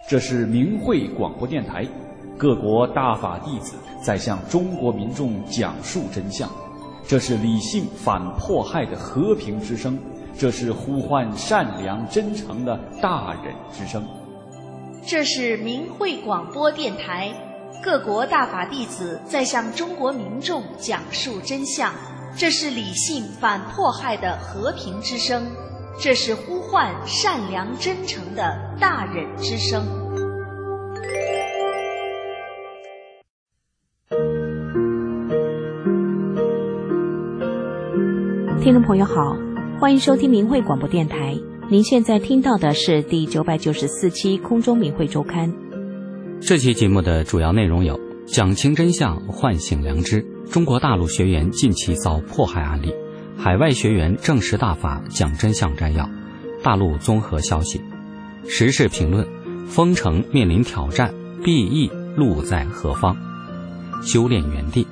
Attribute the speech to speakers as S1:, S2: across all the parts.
S1: 这是明慧广播电台，各国大法弟子在向中国民众讲述真相。这是理性反迫害的和平之声，这是呼唤善良真诚的大忍之声。
S2: 这是明慧广播电台，各国大法弟子在向中国民众讲述真相。这是理性反迫害的和平之声，这是呼唤善良真诚的大忍之声。
S3: 听众朋友好，欢迎收听明慧广播电台。您现在听到的是第994期空中明慧周刊。
S4: 这期节目的主要内容有：讲清真相，唤醒良知；中国大陆学员近期遭迫害案例；海外学员证实大法讲真相摘要；大陆综合消息；时事评论；封城面临挑战，避疫路在何方；修炼原地。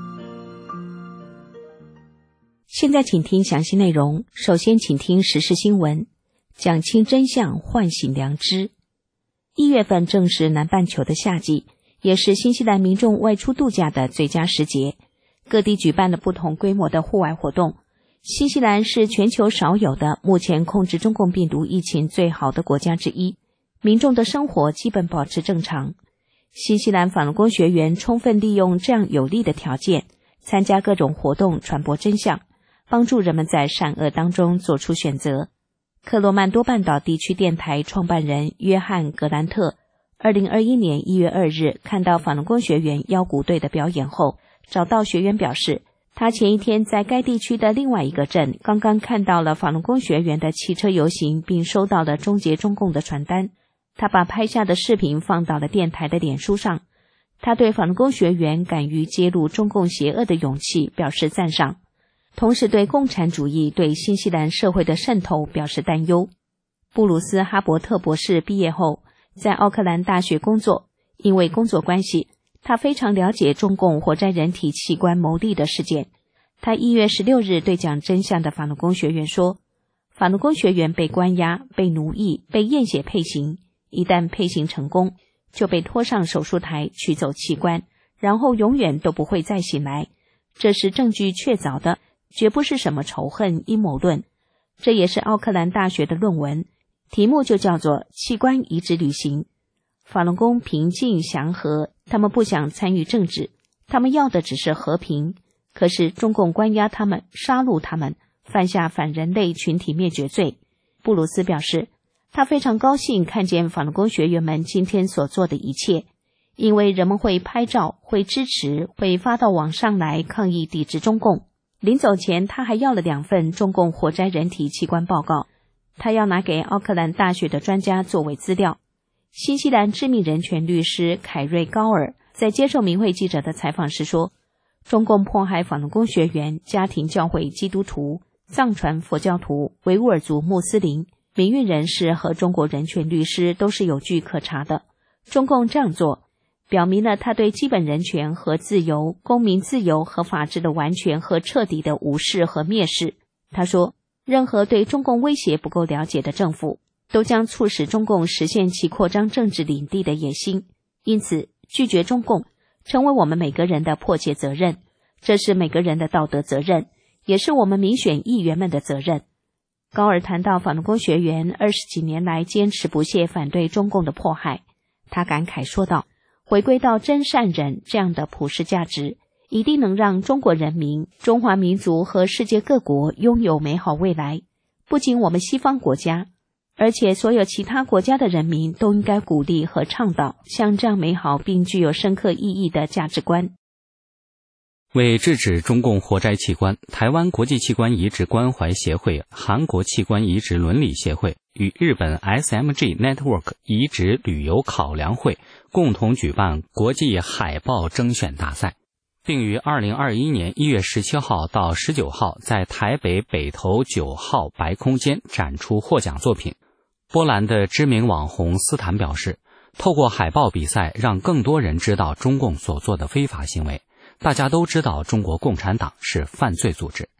S3: 现在请听详细内容。首先请听时事新闻。讲清真相，唤醒良知。1月份正是南半球的夏季，也是新西兰民众外出度假的最佳时节。各地举办了不同规模的户外活动。新西兰是全球少有的目前控制中共病毒疫情最好的国家之一，民众的生活基本保持正常。新西兰法轮功学员充分利用这样有利的条件，参加各种活动，传播真相，帮助人们在善恶当中做出选择。克罗曼多半岛地区电台创办人约翰·格兰特2021年1月2日看到法轮功学员腰鼓队的表演后，找到学员表示，他前一天在该地区的另外一个镇刚刚看到了法轮功学员的汽车游行，并收到了终结中共的传单。他把拍下的视频放到了电台的脸书上。他对法轮功学员敢于揭露中共邪恶的勇气表示赞赏，同时对共产主义对新西兰社会的渗透表示担忧。布鲁斯·哈伯特博士毕业后在奥克兰大学工作，因为工作关系，他非常了解中共活摘人体器官牟利的事件。他1月16日对讲真相的法轮功学员说，法轮功学员被关押、被奴役、被验血配型，一旦配型成功，就被拖上手术台取走器官，然后永远都不会再醒来。这是证据确凿的，绝不是什么仇恨阴谋论。这也是奥克兰大学的论文，题目就叫做器官移植旅行。法轮功平静祥和，他们不想参与政治，他们要的只是和平。可是中共关押他们，杀戮他们，犯下反人类群体灭绝罪。布鲁斯表示，他非常高兴看见法轮功学员们今天所做的一切，因为人们会拍照，会支持，会发到网上来抗议抵制中共。临走前，他还要了2份中共活摘人体器官报告，他要拿给奥克兰大学的专家作为资料。新西兰知名人权律师凯瑞·高尔在接受明慧记者的采访时说，中共迫害法轮功学员、家庭教会基督徒、藏传佛教徒、维吾尔族穆斯林、民运人士和中国人权律师都是有据可查的。中共这样做表明了他对基本人权和自由、公民自由和法治的完全和彻底的无视和蔑视。他说，任何对中共威胁不够了解的政府，都将促使中共实现其扩张政治领地的野心。因此，拒绝中共成为我们每个人的迫切责任，这是每个人的道德责任，也是我们民选议员们的责任。高尔谈到法轮功学员20几年来坚持不懈反对中共的迫害，他感慨说道，回归到真善忍这样的普世价值，一定能让中国人民、中华民族和世界各国拥有美好未来。不仅我们西方国家，而且所有其他国家的人民都应该鼓励和倡导像这样美好并具有深刻意义的价值观。
S4: 为制止中共活摘器官，台湾国际器官移植关怀协会、韩国器官移植伦理协会与日本 SMG Network 移植旅游考量会共同举办国际海报征选大赛，并于2021年1月17号到19号在台北北投9号白空间展出获奖作品。波兰的知名网红斯坦表示，透过海报比赛让更多人知道中共所做的非法行为，大家都知道中国共产党是犯罪组织。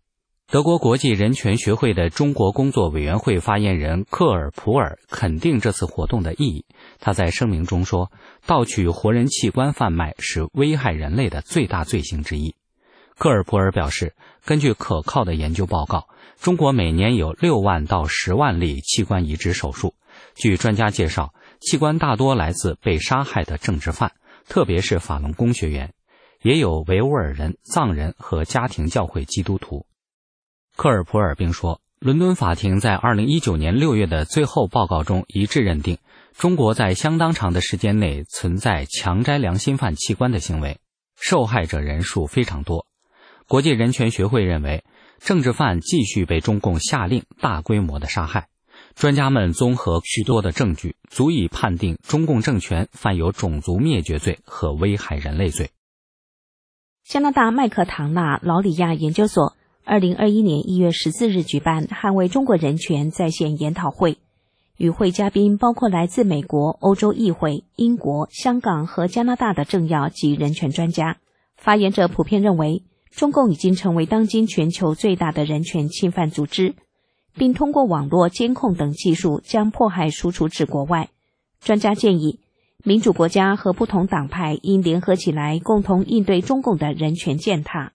S4: 德国国际人权学会的中国工作委员会发言人克尔普尔肯定这次活动的意义。他在声明中说，盗取活人器官贩卖是危害人类的最大罪行之一。克尔普尔表示，根据可靠的研究报告，中国每年有6万到10万例器官移植手术。据专家介绍，器官大多来自被杀害的政治犯，特别是法轮功学员，也有维吾尔人、藏人和家庭教会基督徒。克尔普尔并说，伦敦法庭在2019年6月的最后报告中一致认定，中国在相当长的时间内存在强摘良心犯器官的行为，受害者人数非常多。国际人权学会认为，政治犯继续被中共下令大规模的杀害。专家们综合许多的证据，足以判定中共政权犯有种族灭绝罪和危害人类罪。
S3: 加拿大麦克唐纳劳里亚研究所2021年1月14日举办捍卫中国人权在线研讨会，与会嘉宾包括来自美国、欧洲议会、英国、香港和加拿大的政要及人权专家。发言者普遍认为，中共已经成为当今全球最大的人权侵犯组织，并通过网络监控等技术将迫害输出至国外。专家建议，民主国家和不同党派应联合起来，共同应对中共的人权践踏。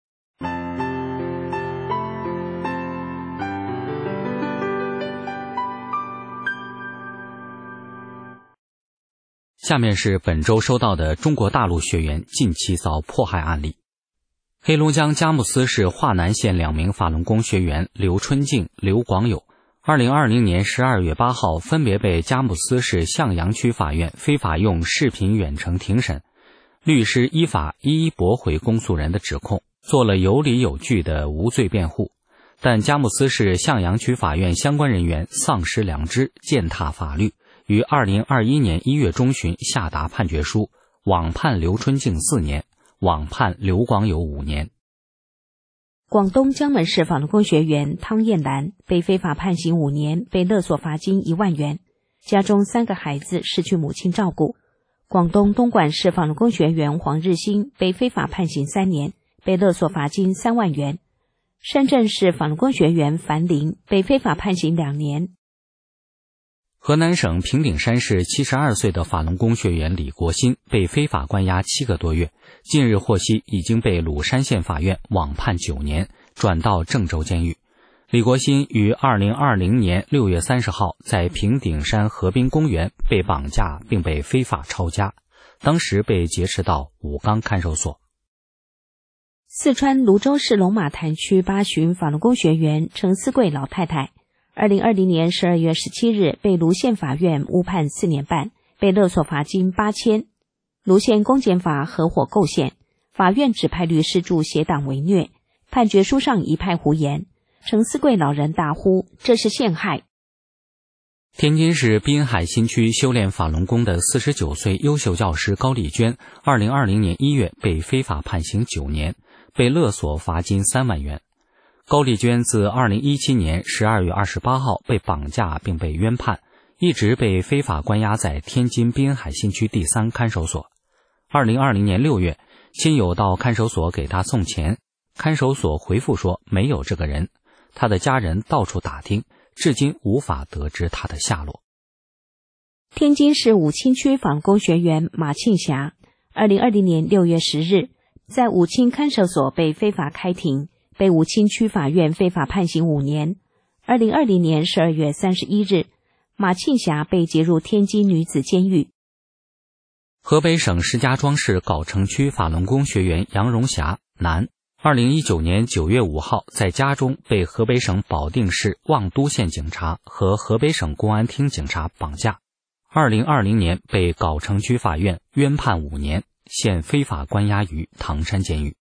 S4: 下面是本周收到的中国大陆学员近期遭迫害案例。黑龙江佳木斯市华南县2名法轮功学员刘春静、刘广友2020年12月8号分别被佳木斯市向阳区法院非法用视频远程庭审，律师依法一一驳回公诉人的指控，做了有理有据的无罪辩护。但佳木斯市向阳区法院相关人员丧失良知，践踏法律，于2021年1月中旬下达判决书，网判刘春静4年，网判刘广友5年。
S3: 广东江门市法轮功学员汤艳兰被非法判刑5年，被勒索罚金1万元，家中3个孩子失去母亲照顾。广东东莞市法轮功学员黄日新被非法判刑3年，被勒索罚金3万元。深圳市法轮功学员樊玲被非法判刑2年。
S4: 河南省平顶山市72岁的法轮功学员李国新被非法关押7个多月，近日获悉已经被鲁山县法院网判9年，转到郑州监狱。李国新于2020年6月30号在平顶山河滨公园被绑架并被非法抄家，当时被劫持到武冈看守所。
S3: 四川泸州市龙马潭区8旬法轮功学员陈思贵老太太2020年12月17日被泸县法院误判4年半，被勒索罚金8000。泸县公检法合伙构陷，法院指派律师助协党为虐，判决书上一派胡言。陈思贵老人大呼这是陷害。
S4: 天津市滨海新区修炼法轮功的49岁优秀教师高丽娟2020年1月被非法判刑9年，被勒索罚金3万元。高丽娟自2017年12月28号被绑架并被冤判，一直被非法关押在天津滨海新区第3看守所。2020年6月，亲友到看守所给他送钱，看守所回复说没有这个人，他的家人到处打听，至今无法得知他的下落。
S3: 天津市武清区法轮功学员马庆霞2020年6月10日在武清看守所被非法开庭，被武清区法院非法判刑5年。2020年12月31日，马庆霞被接入天津女子监狱。
S4: 河北省石家庄市藁城区法轮功学员杨荣霞男2019年9月5号在家中被河北省保定市望都县警察和河北省公安厅警察绑架，2020年被藁城区法院冤判5年，现非法关押于唐山监狱。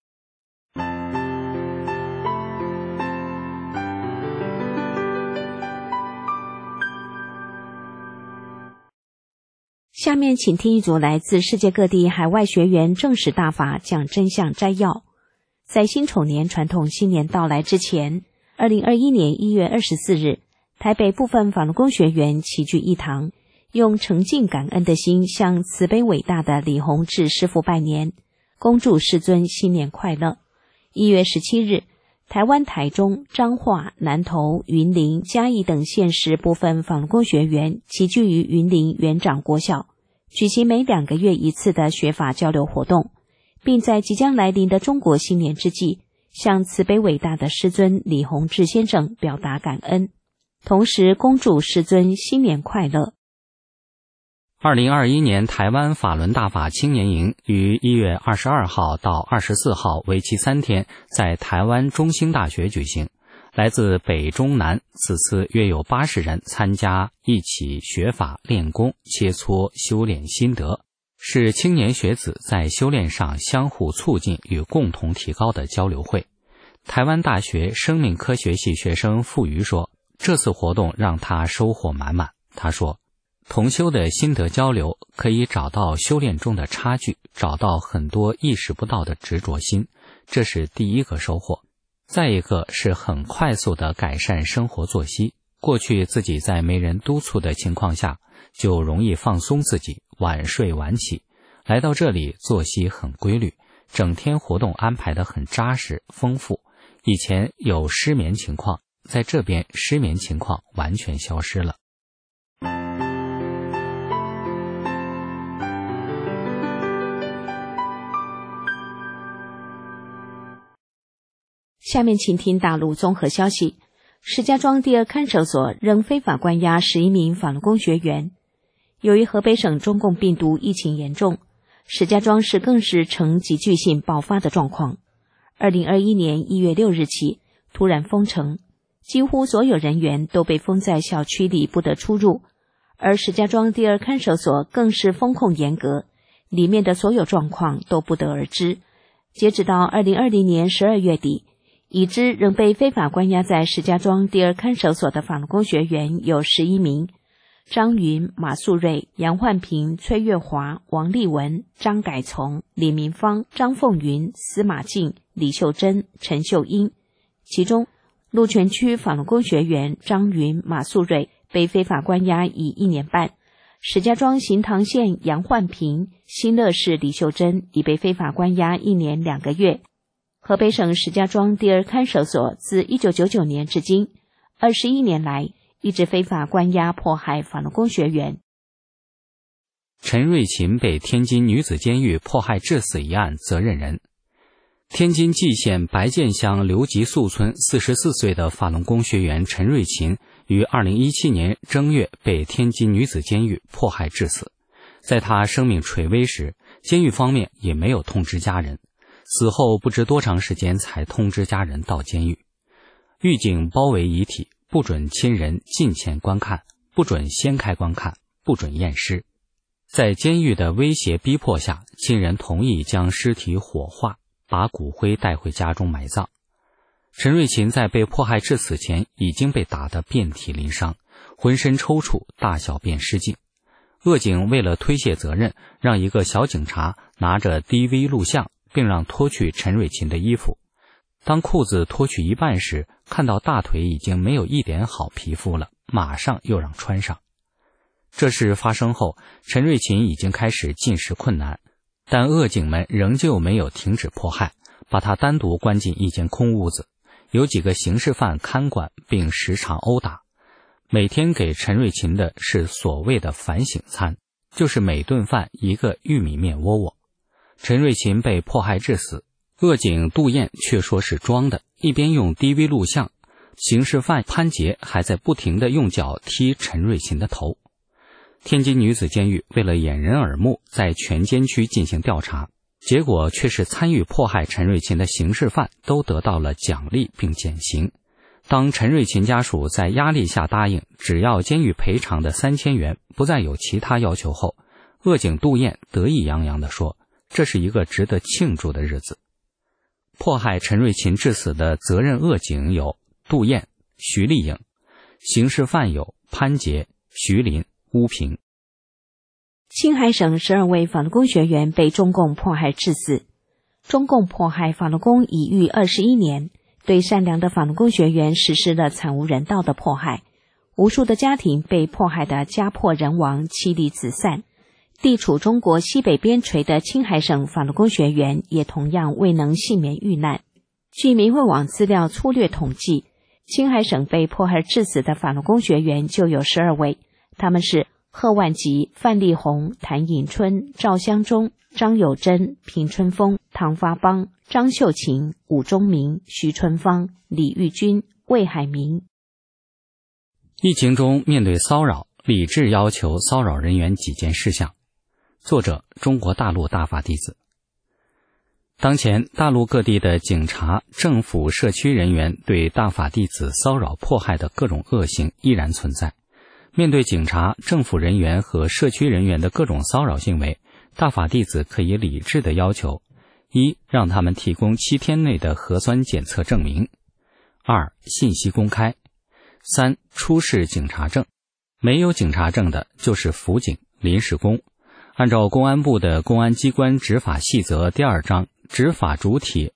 S3: 下面请听一组来自世界各地海外学员正史大法讲真相摘要。在辛丑年传统新年到来之前，2021年1月24日，台北部分法轮功学员齐聚一堂，用诚敬感恩的心向慈悲伟大的李洪志师父拜年，恭祝师尊新年快乐。1月17日， 台湾台中、彰化、南投、云林、嘉义等县市部分法轮功学员齐聚于云林园长国小，举行每2个月一次的学法交流活动，并在即将来临的中国新年之际，向慈悲伟大的师尊李洪志先生表达感恩，同时恭祝师尊新年快乐。
S4: 2021年台湾法轮大法青年营于1月22号到24号为期3天，在台湾中兴大学举行。来自北中南，此次约有80人参加，一起学法练功，切磋修炼心得，是青年学子在修炼上相互促进与共同提高的交流会。台湾大学生命科学系学生傅瑜说，这次活动让他收获满满。他说，同修的心得交流可以找到修炼中的差距，找到很多意识不到的执着心，这是第一个收获。再一个是很快速的改善生活作息，过去自己在没人督促的情况下就容易放松自己，晚睡晚起，来到这里作息很规律，整天活动安排得很扎实丰富。以前有失眠情况，在这边失眠情况完全消失了。
S3: 下面请听大陆综合消息。石家庄第2看守所仍非法关押11名法轮功学员。由于河北省中共病毒疫情严重，石家庄市更是呈急剧性爆发的状况。2021年1月6日起突然封城，几乎所有人员都被封在小区里不得出入，而石家庄第2看守所更是封控严格，里面的所有状况都不得而知。截止到2020年12月底，已知仍被非法关押在石家庄第2看守所的法轮功学员有11名，张云、马素瑞、杨焕平、崔月华、王立文、张改从、李明芳、张凤云、司马静、李秀珍、陈秀英。其中鹿泉区法轮功学员张云、马素瑞被非法关押已1年半，石家庄行堂县杨焕平、新乐市李秀珍已被非法关押1年2个月。河北省石家庄第2看守所自1999年至今21年来一直非法关押迫害法轮功学员。
S4: 陈瑞琴被天津女子监狱迫害致死一案责任人。天津蓟县白建乡刘集宿村44岁的法轮功学员陈瑞琴于2017年正月被天津女子监狱迫害致死。在他生命垂危时，监狱方面也没有通知家人，死后不知多长时间才通知家人到监狱。狱警包围遗体，不准亲人近前观看，不准掀开观看，不准验尸。在监狱的威胁逼迫下，亲人同意将尸体火化，把骨灰带回家中埋葬。陈瑞琴在被迫害致死前已经被打得遍体鳞伤，浑身抽搐，大小便失禁。恶警为了推卸责任，让一个小警察拿着 DV 录像，并让脱去陈瑞琴的衣服。当裤子脱去一半时，看到大腿已经没有一点好皮肤了，马上又让穿上。这事发生后，陈瑞琴已经开始进食困难，但恶警们仍旧没有停止迫害，把他单独关进一间空屋子，有几个刑事犯看管，并时常殴打。每天给陈瑞琴的是所谓的反省餐，就是每顿饭一个玉米面窝窝。陈瑞琴被迫害致死，恶警杜燕却说是装的，一边用 DV 录像，刑事犯潘杰还在不停地用脚踢陈瑞琴的头。天津女子监狱为了掩人耳目，在全监区进行调查，结果却是参与迫害陈瑞琴的刑事犯都得到了奖励并减刑。当陈瑞琴家属在压力下答应只要监狱赔偿的3000元，不再有其他要求后，恶警杜燕得意洋洋地说，这是一个值得庆祝的日子。迫害陈瑞琴致死的责任恶警有杜燕、徐丽颖，刑事犯有潘杰、徐林、乌平。
S3: 青海省12位法轮功学员被中共迫害致死。中共迫害法轮功已逾21年，对善良的法轮功学员实施了惨无人道的迫害，无数的家庭被迫害得家破人亡，妻离子散。地处中国西北边陲的青海省法轮功学员也同样未能幸免遇难。 据明慧网资料粗略统计，青海省被迫害致死的法轮功学员就有12位，他们是贺万吉、范丽红、谭颖春、赵香忠、张友珍、平春风、唐发邦、张秀琴、武忠明、徐春芳、李玉军、魏海明。
S4: 疫情中面对骚扰，理智要求骚扰人员几件事项。作者：中国大陆大法弟子。当前大陆各地的警察、政府、社区人员对大法弟子骚扰迫害的各种恶行依然存在。面对警察、政府人员和社区人员的各种骚扰行为，大法弟子可以理智地要求：一、让他们提供7天内的核酸检测证明；二、信息公开；三、出示警察证。没有警察证的就是辅警、临时工。按照公安部的公安机关执法细则第2章执法主体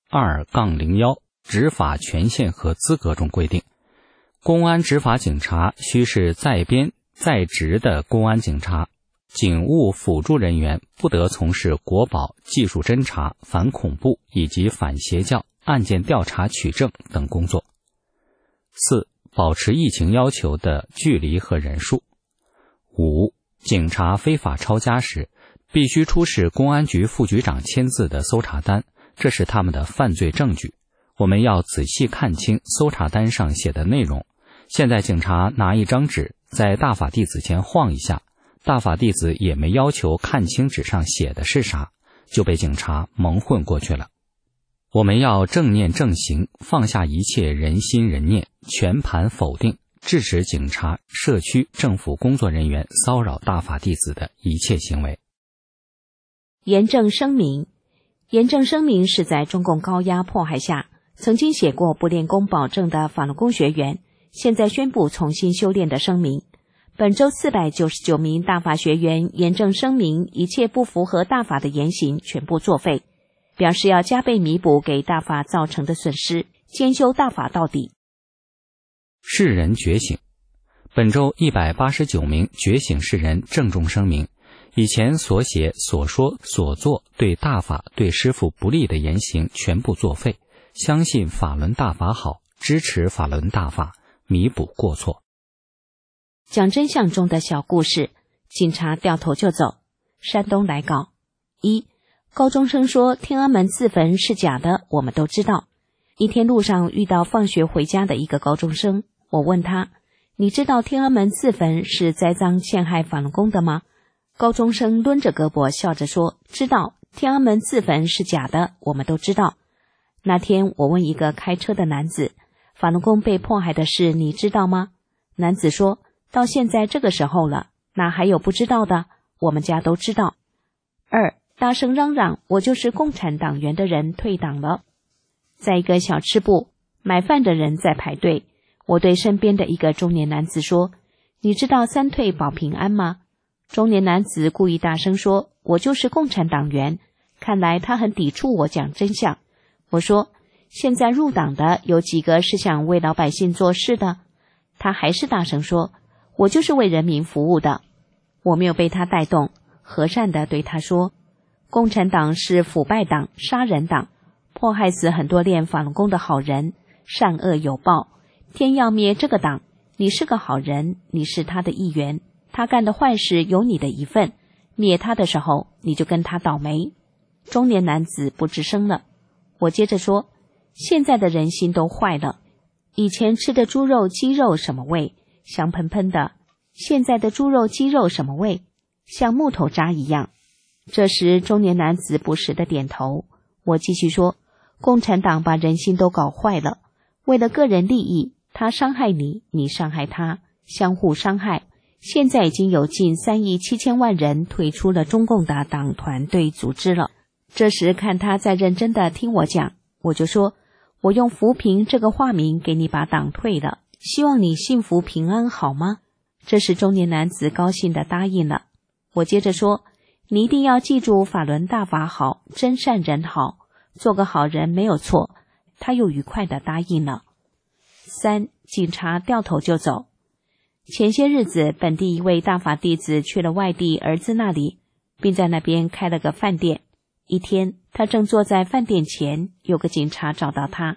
S4: 2-01执法权限和资格中规定，公安执法警察须是在编在职的公安警察，警务辅助人员不得从事国保、技术侦查、反恐怖以及反邪教、案件调查取证等工作。四、保持疫情要求的距离和人数。五、警察非法抄家时，必须出示公安局副局长签字的搜查单，这是他们的犯罪证据。我们要仔细看清搜查单上写的内容。现在警察拿一张纸在大法弟子前晃一下，大法弟子也没要求看清纸上写的是啥，就被警察蒙混过去了。我们要正念正行，放下一切人心人念，全盘否定制止警察、社区、政府工作人员骚扰大法弟子的一切行为。
S3: 严正声明。严正声明是在中共高压迫害下曾经写过不练功保证的法轮功学员，现在宣布重新修炼的声明。本周499名大法学员严正声明，一切不符合大法的言行全部作废，表示要加倍弥补给大法造成的损失，兼修大法到底。
S4: 世人觉醒。本周189名觉醒世人郑重声明，以前所写、所说、所做对大法、对师父不利的言行全部作废，相信法轮大法好，支持法轮大法，弥补过错。
S3: 讲真相中的小故事，警察掉头就走。山东来稿：一、高中生说天安门自焚是假的，我们都知道。一天路上遇到放学回家的一个高中生，我问他：你知道天安门自焚是栽赃陷害法轮功的吗？高中生抡着胳膊笑着说：知道，天安门自焚是假的，我们都知道。那天我问一个开车的男子，法轮功被迫害的事你知道吗？男子说：到现在这个时候了，哪还有不知道的，我们家都知道。二、大声嚷嚷我就是共产党员的人退党了。在一个小吃部，买饭的人在排队，我对身边的一个中年男子说：你知道3退保平安吗？中年男子故意大声说：我就是共产党员。看来他很抵触我讲真相。我说：现在入党的有几个是想为老百姓做事的？他还是大声说：我就是为人民服务的。我没有被他带动，和善地对他说：共产党是腐败党、杀人党，迫害死很多练法轮功的好人，善恶有报，天要灭这个党，你是个好人，你是他的一员，他干的坏事有你的一份，灭他的时候你就跟他倒霉。中年男子不吱声了。我接着说：现在的人心都坏了，以前吃的猪肉、鸡肉什么味？香喷喷的。现在的猪肉、鸡肉什么味？像木头渣一样。这时中年男子不时地点头。我继续说：共产党把人心都搞坏了，为了个人利益，他伤害你，你伤害他，相互伤害。现在已经有近3亿7千万人退出了中共的党团队组织了。这时看他在认真地听我讲，我就说：我用扶贫这个化名给你把党退了，希望你幸福平安好吗？这时中年男子高兴地答应了。我接着说：你一定要记住法轮大法好，真善人好，做个好人没有错。他又愉快地答应了。三、警察掉头就走。前些日子本地一位大法弟子去了外地儿子那里，并在那边开了个饭店。一天他正坐在饭店前，有个警察找到他，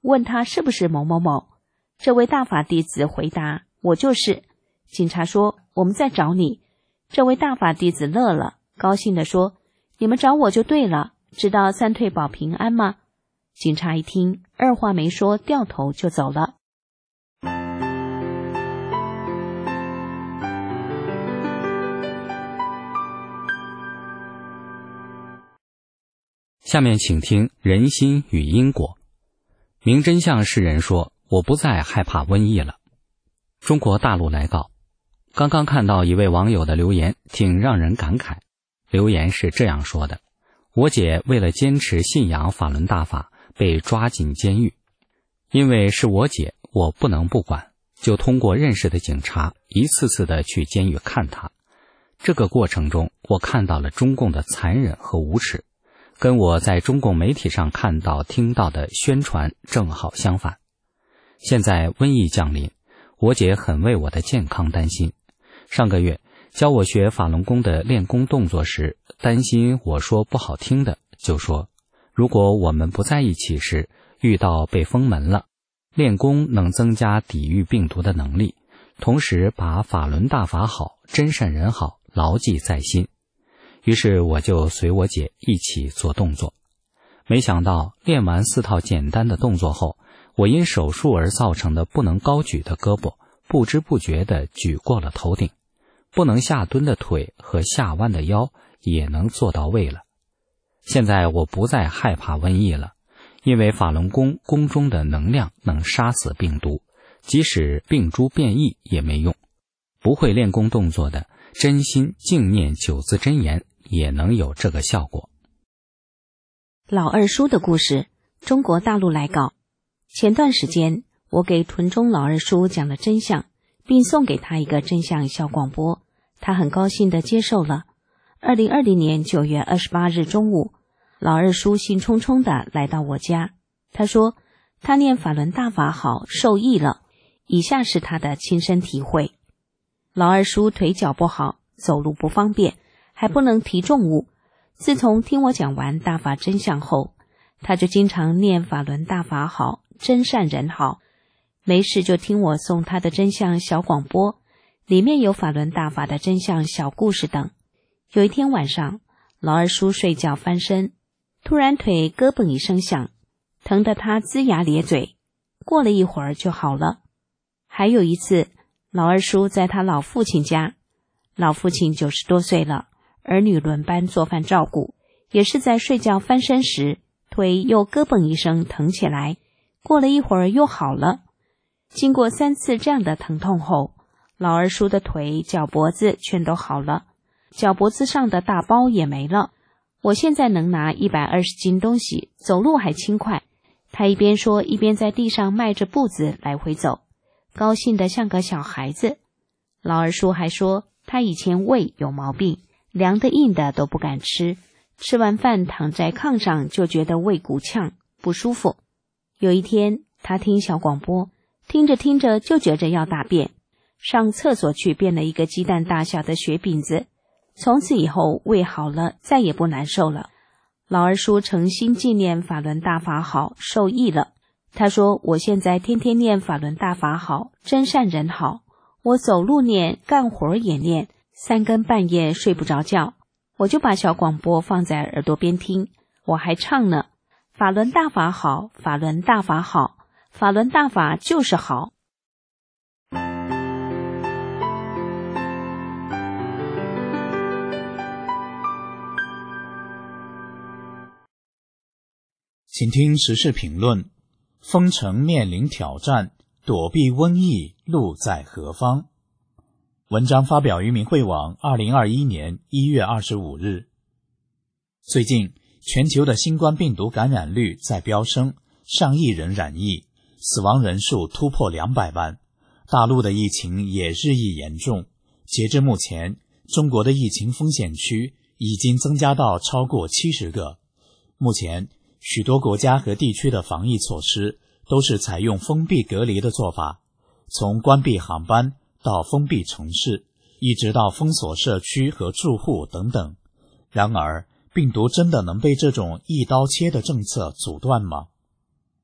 S3: 问他是不是某某某。这位大法弟子回答：我就是。警察说：我们在找你。这位大法弟子乐了，高兴地说：你们找我就对了，知道三退保平安吗？警察一听，二话没说，掉头就走了。
S4: 下面请听人心与因果。明真相诗人说：我不再害怕瘟疫了。中国大陆来告。刚刚看到一位网友的留言，挺让人感慨。留言是这样说的：我姐为了坚持信仰法轮大法被抓进监狱，因为是我姐，我不能不管，就通过认识的警察一次次的去监狱看她。这个过程中，我看到了中共的残忍和无耻，跟我在中共媒体上看到听到的宣传正好相反。现在瘟疫降临，我姐很为我的健康担心。上个月教我学法轮功的练功动作时，担心我说不好听的，就说如果我们不在一起时，遇到被封门了，练功能增加抵御病毒的能力，同时把法轮大法好、真善人好牢记在心。于是我就随我姐一起做动作。没想到练完4套简单的动作后，我因手术而造成的不能高举的胳膊，不知不觉地举过了头顶。不能下蹲的腿和下弯的腰也能做到位了。现在我不再害怕瘟疫了，因为法轮功功中的能量能杀死病毒，即使病株变异也没用。不会练功动作的，真心静念9字真言也能有这个效果。
S3: 老二叔的故事，中国大陆来稿。前段时间，我给屯中老二叔讲了真相，并送给他一个真相小广播，他很高兴地接受了。2020年9月28日中午，老二叔兴冲冲地来到我家，他说他念法轮大法好，受益了。以下是他的亲身体会。老二叔腿脚不好，走路不方便，还不能提重物。自从听我讲完大法真相后，他就经常念法轮大法好，真善人好。没事就听我送他的真相小广播，里面有法轮大法的真相小故事等。有一天晚上，老二叔睡觉翻身，突然腿咯嘣一声响，疼得他龇牙咧嘴，过了一会儿就好了。还有一次，老二叔在他老父亲家，老父亲90多岁了，儿女轮班做饭照顾，也是在睡觉翻身时，腿又咯嘣一声疼起来，过了一会儿又好了。经过3次这样的疼痛后，老二叔的腿、脚脖子全都好了，脚脖子上的大包也没了。我现在能拿120斤东西，走路还轻快。他一边说，一边在地上迈着步子来回走，高兴得像个小孩子。老二叔还说，他以前胃有毛病，凉的硬的都不敢吃，吃完饭躺在炕上就觉得胃鼓呛，不舒服。有一天，他听小广播，听着听着就觉着要大便，上厕所去变了一个鸡蛋大小的雪饼子，从此以后胃好了，再也不难受了。老二叔诚心纪念法轮大法好，受益了。他说，我现在天天念法轮大法好，真善人好，我走路念，干活也念，3更半夜睡不着觉，我就把小广播放在耳朵边听，我还唱呢，法轮大法好，法轮大法好，法轮大法就是好。
S5: 请听时事评论：封城面临挑战，躲避瘟疫路在何方？文章发表于明慧网2021年1月25日。最近，全球的新冠病毒感染率在飙升，上亿人染疫，死亡人数突破200万。大陆的疫情也日益严重，截至目前，中国的疫情风险区已经增加到超过70个。目前，许多国家和地区的防疫措施都是采用封闭隔离的做法，从关闭航班到封闭城市，一直到封锁社区和住户等等。然而，病毒真的能被这种一刀切的政策阻断吗？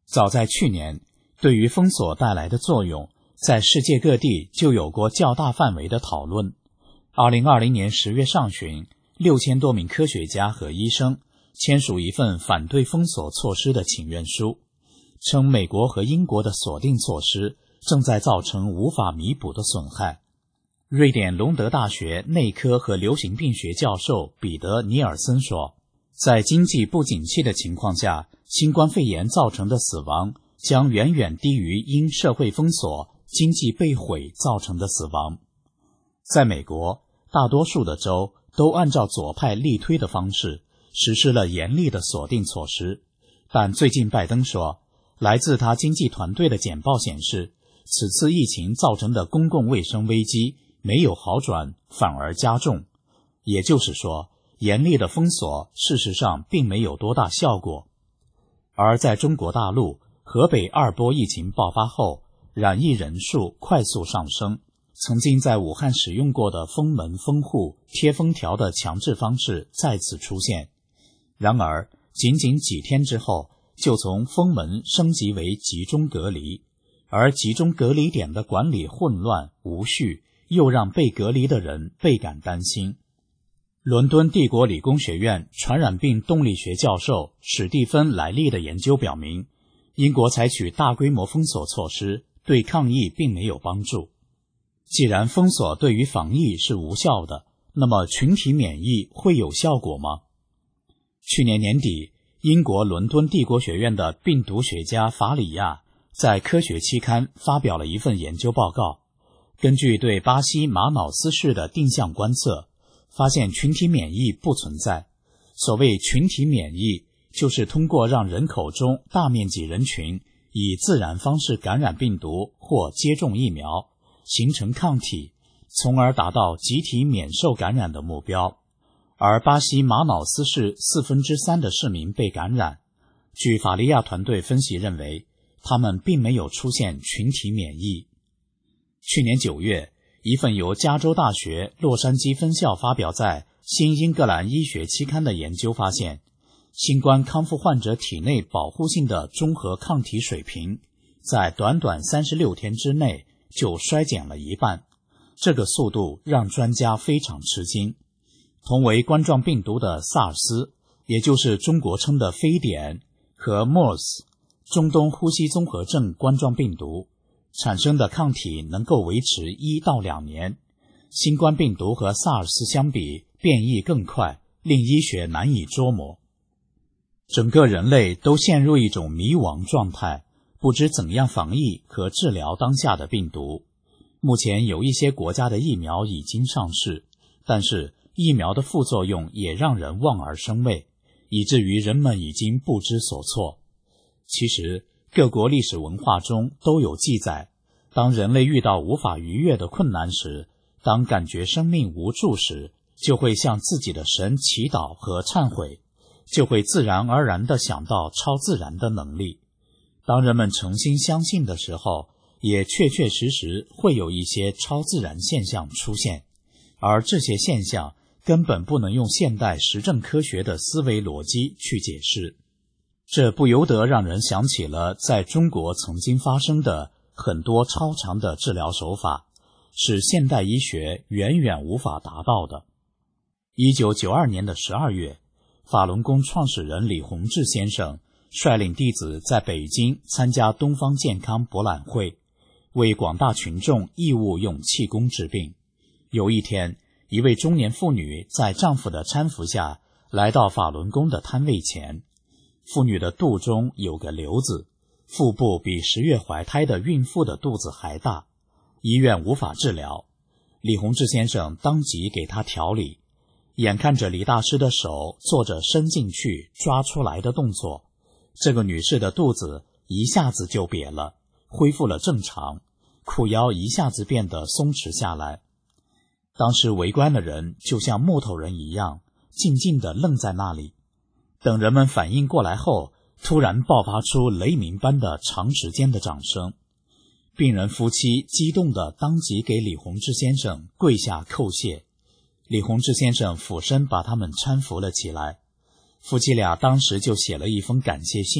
S5: 早在去年，对于封锁带来的作用，在世界各地就有过较大范围的讨论。2020年10月上旬，6000多名科学家和医生签署一份反对封锁措施的请愿书，称美国和英国的锁定措施正在造成无法弥补的损害。瑞典隆德大学内科和流行病学教授彼得·尼尔森说，在经济不景气的情况下，新冠肺炎造成的死亡将远远低于因社会封锁、经济被毁造成的死亡。在美国，大多数的州都按照左派力推的方式实施了严厉的锁定措施，但最近拜登说，来自他经济团队的简报显示，此次疫情造成的公共卫生危机没有好转，反而加重。也就是说，严厉的封锁事实上并没有多大效果。而在中国大陆，河北2波疫情爆发后，染疫人数快速上升，曾经在武汉使用过的封门封户、贴封条的强制方式再次出现。然而，仅仅几天之后，就从封门升级为集中隔离，而集中隔离点的管理混乱无序，又让被隔离的人倍感担心。伦敦帝国理工学院传染病动力学教授史蒂芬·莱利的研究表明，英国采取大规模封锁措施对抗疫并没有帮助。既然封锁对于防疫是无效的，那么群体免疫会有效果吗？去年年底，英国伦敦帝国学院的病毒学家法里亚在科学期刊发表了一份研究报告，根据对巴西马瑙斯市的定向观测，发现群体免疫不存在。所谓群体免疫，就是通过让人口中大面积人群以自然方式感染病毒或接种疫苗，形成抗体，从而达到集体免受感染的目标。而巴西马瑙斯市3%的市民被感染，据法利亚团队分析认为，他们并没有出现群体免疫。去年9月，一份由加州大学洛杉矶分校发表在《新英格兰医学期刊》的研究发现，新冠康复患者体内保护性的中和抗体水平在短短36天之内就衰减了一半，这个速度让专家非常吃惊。同为冠状病毒的萨尔斯，也就是中国称的非典，和 MERS 中东呼吸综合症冠状病毒产生的抗体能够维持1到2年。新冠病毒和萨尔斯相比，变异更快，令医学难以捉摸。整个人类都陷入一种迷惘状态，不知怎样防疫和治疗当下的病毒。目前有一些国家的疫苗已经上市，但是疫苗的副作用也让人望而生畏，以至于人们已经不知所措。其实，各国历史文化中都有记载，当人类遇到无法逾越的困难时，当感觉生命无助时，就会向自己的神祈祷和忏悔，就会自然而然地想到超自然的能力。当人们诚心相信的时候，也确确实实会有一些超自然现象出现，而这些现象根本不能用现代实证科学的思维逻辑去解释。这不由得让人想起了在中国曾经发生的很多超常的治疗手法，是现代医学远远无法达到的。1992年的12月，法轮功创始人李洪志先生率领弟子在北京参加东方健康博览会，为广大群众义务用气功治病。有一天，一位中年妇女在丈夫的搀扶下来到法轮功的摊位前，妇女的肚中有个瘤子，腹部比10月怀胎的孕妇的肚子还大，医院无法治疗。李洪志先生当即给她调理，眼看着李大师的手做着伸进去抓出来的动作，这个女士的肚子一下子就瘪了，恢复了正常，裤腰一下子变得松弛下来。当时围观的人就像木头人一样，静静地愣在那里。等人们反应过来后，突然爆发出雷鸣般的长时间的掌声。病人夫妻激动地当即给李洪志先生跪下叩谢。李洪志先生俯身把他们搀扶了起来。夫妻俩当时就写了一封感谢信，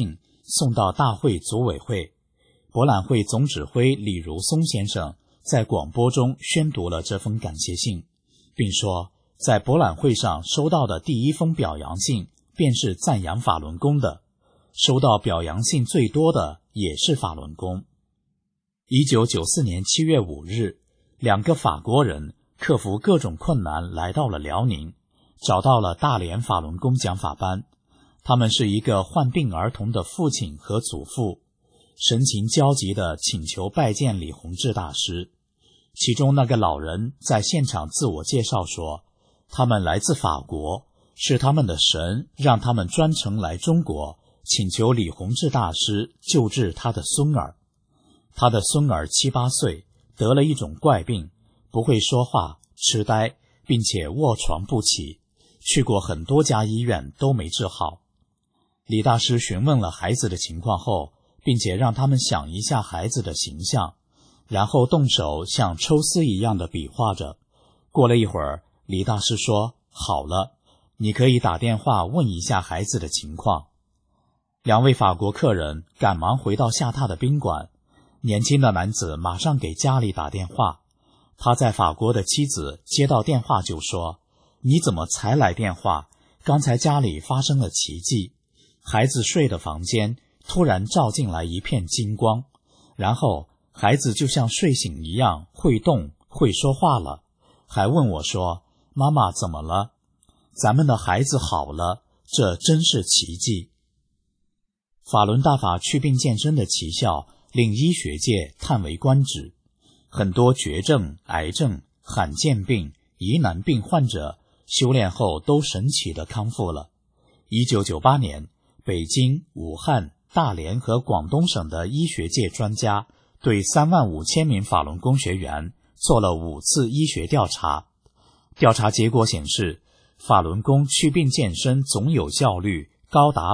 S5: 送到大会组委会。博览会总指挥李如松先生在广播中宣读了这封感谢信，并说在博览会上收到的第一封表扬信便是赞扬法轮功的，收到表扬信最多的也是法轮功。1994年7月5日，两个法国人克服各种困难来到了辽宁，找到了大连法轮功讲法班。他们是一个患病儿童的父亲和祖父，神情焦急地请求拜见李洪志大师。其中那个老人在现场自我介绍说，他们来自法国，是他们的神让他们专程来中国，请求李洪志大师救治他的孙儿。他的孙儿7、8岁，得了一种怪病，不会说话，痴呆，并且卧床不起，去过很多家医院都没治好。李大师询问了孩子的情况后，并且让他们想一下孩子的形象，然后动手像抽丝一样的比划着。过了一会儿，李大师说，好了，你可以打电话问一下孩子的情况。两位法国客人赶忙回到下榻的宾馆，年轻的男子马上给家里打电话。他在法国的妻子接到电话就说，你怎么才来电话？刚才家里发生了奇迹，孩子睡的房间突然照进来一片金光，然后孩子就像睡醒一样会动会说话了，还问我说，妈妈怎么了？咱们的孩子好了，这真是奇迹。法轮大法祛病健身的奇效令医学界叹为观止，很多绝症、癌症、罕见病、疑难病患者修炼后都神奇地康复了。1998年，北京、武汉、大连和广东省的医学界专家对35000名法轮功学员做了5次医学调查。调查结果显示，法轮功祛病健身总有效率高达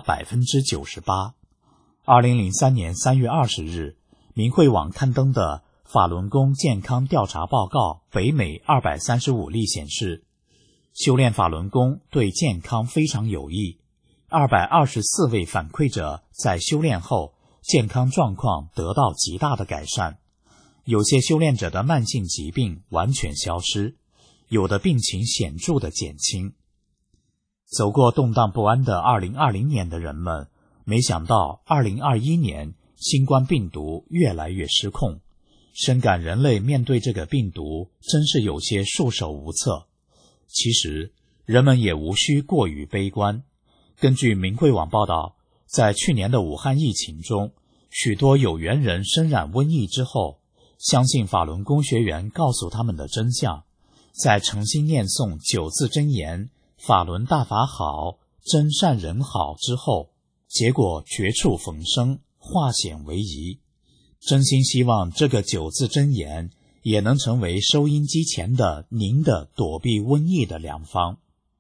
S5: 98%。2003年3月20日，明慧网刊登的法轮功健康调查报告北美235例显示，修炼法轮功对健康非常有益。224位反馈者在修炼后健康状况得到极大的改善，有些修炼者的慢性疾病完全消失，有的病情显著的减轻。走过动荡不安的2020年的人们，没想到2021年新冠病毒越来越失控，深感人类面对这个病毒真是有些束手无策。其实人们也无需过于悲观。根据明慧网报道，在去年的武汉疫情中，许多有缘人身染瘟疫之后，相信法轮功学员告诉他们的真相，在诚心念诵9字真言法轮大法好，真善人好之后，结果绝处逢生，化险为夷。真心希望这个9字真言也能成为收音机前的您的躲避瘟疫的良方。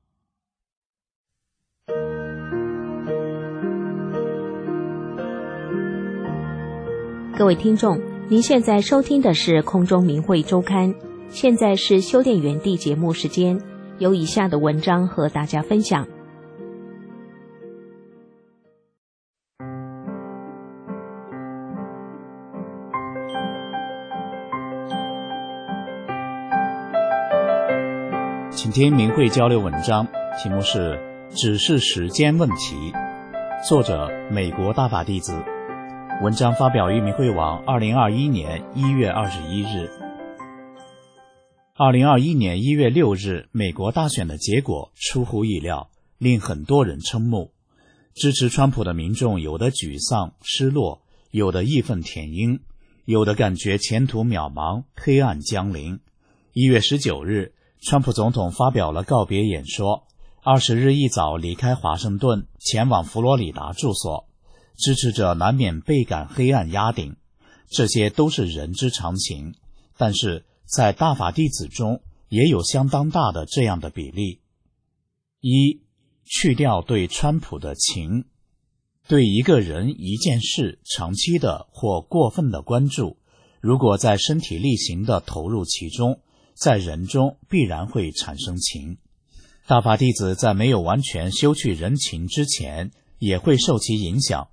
S3: 各位听众，您现在收听的是空中明慧周刊，现在是修炼园地节目时间，有以下的文章和大家分享。
S5: 请听明慧交流文章，题目是只是时间问题，作者美国大法弟子。文章发表于明慧网2021年1月21日。2021年1月6日，美国大选的结果出乎意料，令很多人瞠目。支持川普的民众有的沮丧失落，有的义愤填膺，有的感觉前途渺茫，黑暗将临。1月19日，川普总统发表了告别演说，20日一早离开华盛顿，前往佛罗里达住所。支持者难免倍感黑暗压顶，这些都是人之常情，但是在大法弟子中也有相当大的这样的比例。一，去掉对川普的情。对一个人一件事长期的或过分的关注，如果在身体力行的投入其中，在人中必然会产生情。大法弟子在没有完全修去人情之前，也会受其影响。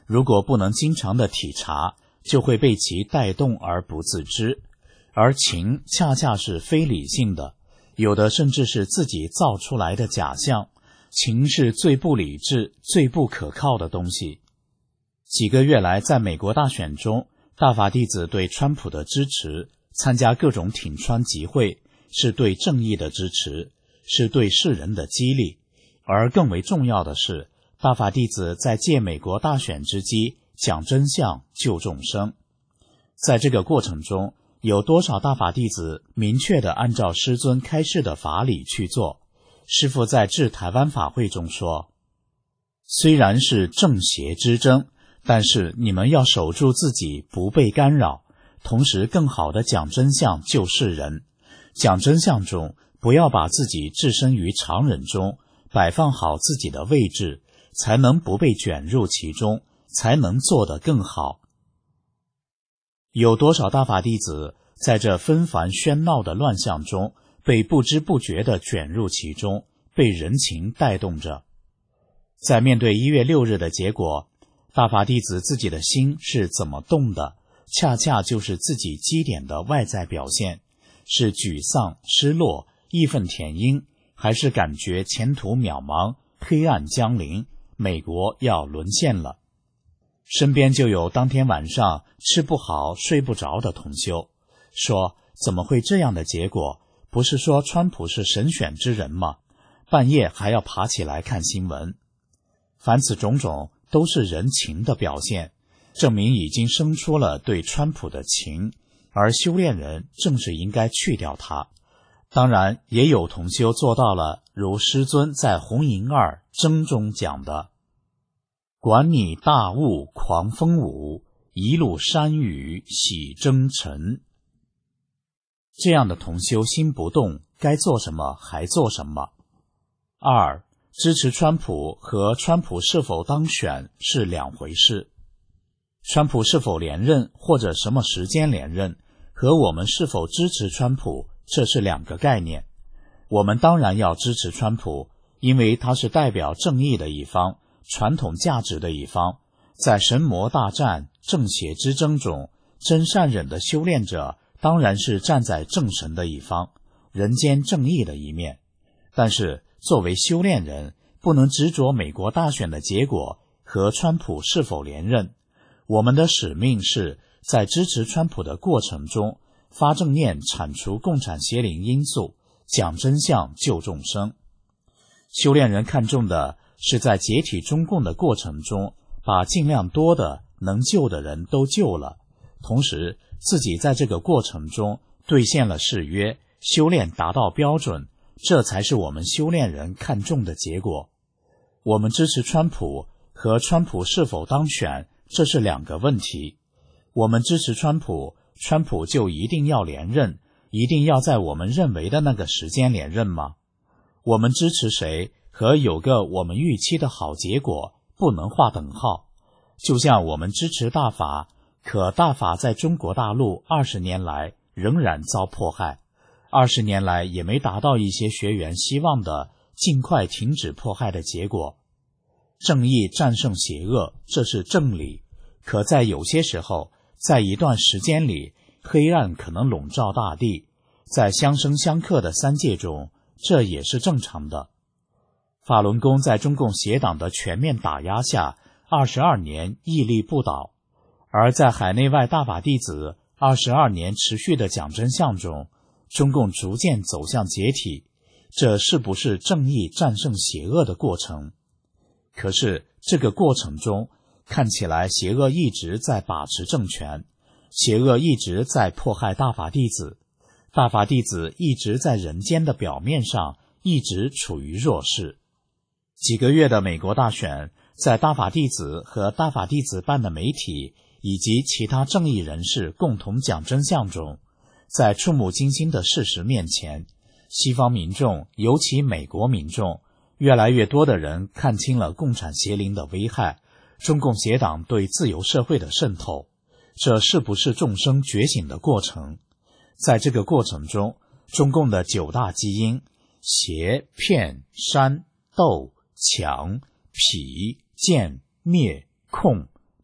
S5: 如果不能经常的体察，就会被其带动而不自知。而情恰恰是非理性的，有的甚至是自己造出来的假象。情是最不理智、最不可靠的东西。几个月来，在美国大选中，大法弟子对川普的支持，参加各种挺川集会，是对正义的支持，是对世人的激励。而更为重要的是，大法弟子在借美国大选之机，讲真相、救众生。在这个过程中，有多少大法弟子明确地按照师尊开示的法理去做？师父在致台湾法会中说，虽然是正邪之争，但是你们要守住自己不被干扰，同时更好地讲真相救世人。讲真相中，不要把自己置身于常人中，摆放好自己的位置，才能不被卷入其中，才能做得更好。有多少大法弟子在这纷繁喧闹的乱象中，被不知不觉地卷入其中，被人情带动着。在面对1月6日的结果，大法弟子自己的心是怎么动的，恰恰就是自己基点的外在表现，是沮丧、失落、义愤填膺，还是感觉前途渺茫、黑暗将临，美国要沦陷了。身边就有当天晚上吃不好睡不着的同修，说怎么会这样的结果？不是说川普是神选之人吗？半夜还要爬起来看新闻。凡此种种都是人情的表现，证明已经生出了对川普的情，而修炼人正是应该去掉它。当然也有同修做到了如师尊在红银二征中讲的，管你大雾狂风舞，一路山雨洗征尘。这样的同修心不动，该做什么还做什么。二，支持川普和川普是否当选是两回事。川普是否连任或者什么时间连任，和我们是否支持川普，这是两个概念。我们当然要支持川普，因为他是代表正义的一方，传统价值的一方，在神魔大战、正邪之争中，真善忍的修炼者当然是站在正神的一方，人间正义的一面。但是作为修炼人，不能执着美国大选的结果和川普是否连任。我们的使命是在支持川普的过程中，发正念铲除共产邪灵因素，讲真相救众生。修炼人看重的是在解体中共的过程中，把尽量多的能救的人都救了，同时自己在这个过程中兑现了誓约，修炼达到标准，这才是我们修炼人看重的结果。我们支持川普和川普是否当选，这是两个问题。我们支持川普，川普就一定要连任，一定要在我们认为的那个时间连任吗？我们支持谁和有个我们预期的好结果不能划等号。就像我们支持大法，可大法在中国大陆20年来仍然遭迫害，20年来也没达到一些学员希望的尽快停止迫害的结果。正义战胜邪恶，这是正理，可在有些时候，在一段时间里，黑暗可能笼罩大地，在相生相克的三界中，这也是正常的。法轮功在中共邪党的全面打压下22年屹立不倒，而在海内外大法弟子22年持续的讲真相中，中共逐渐走向解体，这是不是正义战胜邪恶的过程？可是这个过程中，看起来邪恶一直在把持政权，邪恶一直在迫害大法弟子，大法弟子一直在人间的表面上一直处于弱势。几个月的美国大选，在大法弟子和大法弟子办的媒体以及其他正义人士共同讲真相中，在触目惊心的事实面前，西方民众，尤其美国民众，越来越多的人看清了共产邪灵的危害，中共邪党对自由社会的渗透，这是不是众生觉醒的过程？在这个过程中，中共的9大基因邪、骗、煽、斗、抢、痞、见、灭、控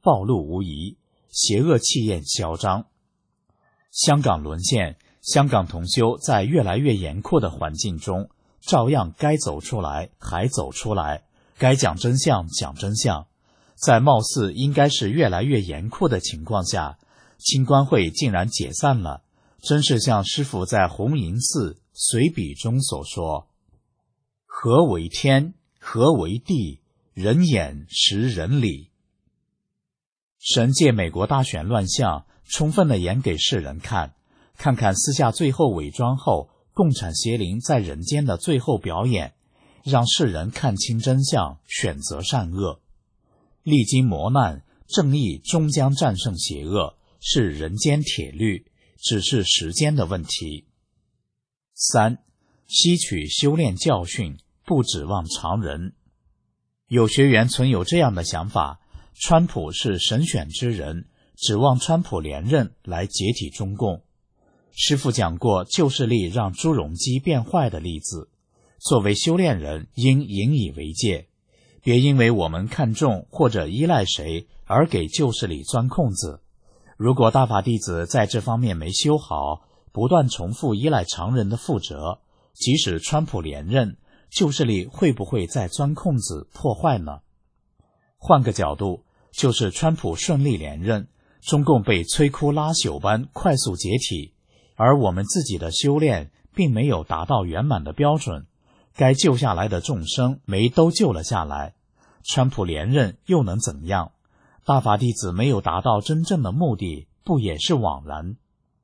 S5: 暴露无遗，邪恶气焰嚣张。香港沦陷，香港同修在越来越严酷的环境中，照样该走出来还走出来，该讲真相讲真相。在貌似应该是越来越严酷的情况下，清官会竟然解散了，真是像师父在弘营寺随笔中所说：何为天，何为地，人眼识人理。神借美国大选乱象，充分地演给世人看，看看私下最后伪装后共产邪灵在人间的最后表演，让世人看清真相，选择善恶。历经磨难，正义终将战胜邪恶，是人间铁律，只是时间的问题。3. 吸取修炼教训，不指望常人。有学员存有这样的想法，川普是神选之人，指望川普连任来解体中共。师父讲过旧势力让朱镕基变坏的例子，作为修炼人应引以为戒，别因为我们看重或者依赖谁而给旧势力钻空子。如果大法弟子在这方面没修好，不断重复依赖常人的覆辙，即使川普连任，旧势力会不会再钻空子破坏呢？换个角度，就是川普顺利连任，中共被摧枯拉朽般快速解体，而我们自己的修炼并没有达到圆满的标准，该救下来的众生没都救了下来，川普连任又能怎样？大法弟子没有达到真正的目的，不也是枉然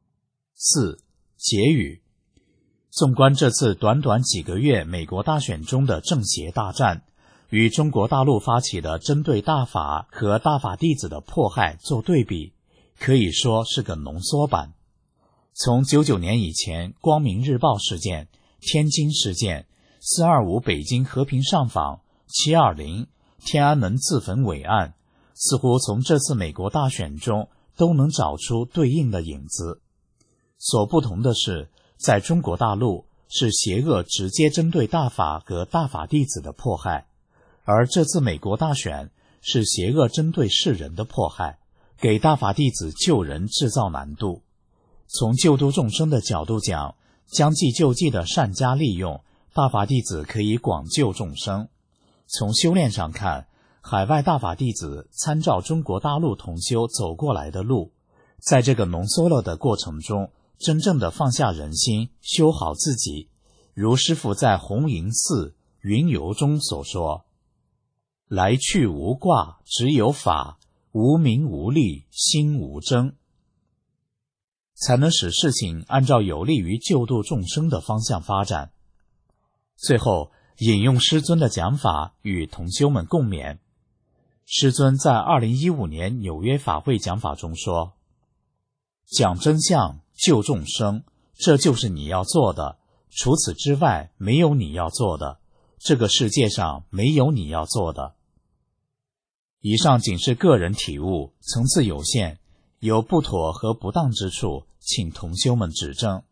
S5: ？4. 结语。纵观这次短短几个月美国大选中的正邪大战，与中国大陆发起的针对大法和大法弟子的迫害做对比，可以说是个浓缩版。从99年以前光明日报事件、天津事件、425北京和平上访、720天安门自焚伟案，似乎从这次美国大选中都能找出对应的影子。所不同的是，在中国大陆是邪恶直接针对大法和大法弟子的迫害，而这次美国大选是邪恶针对世人的迫害，给大法弟子救人制造难度。从救度众生的角度讲，将计就计的善加利用，大法弟子可以广救众生。从修炼上看，海外大法弟子参照中国大陆同修走过来的路，在这个浓缩了的过程中，真正的放下人心，修好自己。如师父在弘营寺云游中所说：来去无挂，只有法，无名无利，心无争，才能使事情按照有利于救度众生的方向发展。最后引用师尊的讲法与同修们共勉。师尊在2015年纽约法会讲法中说：讲真相，救众生，这就是你要做的，除此之外没有你要做的，这个世界上没有你要做的。以上仅是个人体悟，层次有限，有不妥和不当之处，请同修们指正。